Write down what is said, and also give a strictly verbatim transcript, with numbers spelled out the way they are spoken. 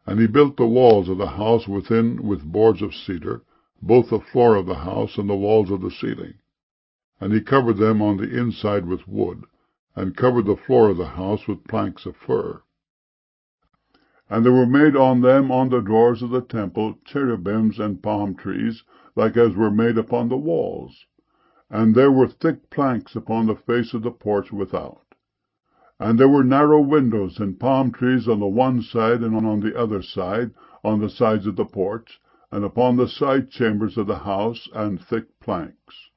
And he built the walls of the house within with boards of cedar, both the floor of the house and the walls of the ceiling. And he covered them on the inside with wood, and covered the floor of the house with planks of fir. And there were made on them on the doors of the temple cherubims and palm trees, like as were made upon the walls. And there were thick planks upon the face of the porch without. And there were narrow windows and palm trees on the one side and on the other side, on the sides of the porch, and upon the side chambers of the house, and thick planks.